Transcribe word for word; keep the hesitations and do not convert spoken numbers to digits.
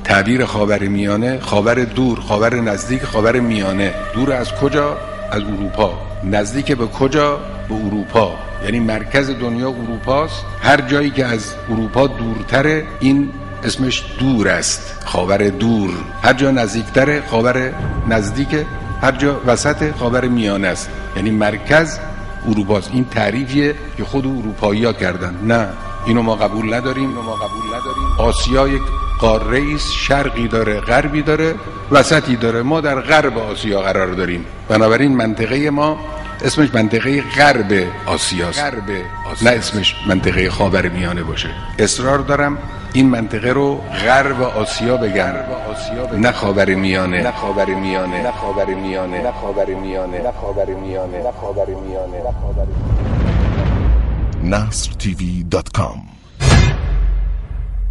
تعبیر خاورمیانه، خاور دور، خاور نزدیک، خاور میانه. دور از کجا؟ از اروپا. نزدیک به کجا؟ به اروپا. یعنی مرکز دنیا اروپاست. هر جایی که از اروپا دورتره این اسمش دور است، خاور دور. هر جا نزدیکتره خاور نزدیک، هر جا وسط خاور میانه است. یعنی مرکز اروپاست. این تعریفیه که خود اروپایی‌ها کردن. نه، اینو ما قبول نداریم. اینو ما قبول نداریم. آسیا یک قاره است، شرقی داره، غربی داره، وسطی داره. ما در غرب آسیا قرار داریم. بنابراین منطقه ما اسمش منطقه غرب آسیاست، غرب آسیا. نه اسمش منطقه خاورمیانه باشه. اصرار دارم این منطقه رو غرب آسیا بگن، نه خاورمیانه، نه خاورمیانه، نه خاورمیانه، نه خاورمیانه، نه خاورمیانه، نه خاورمیانه، نه خاورمیانه. نصر تی وی دات کام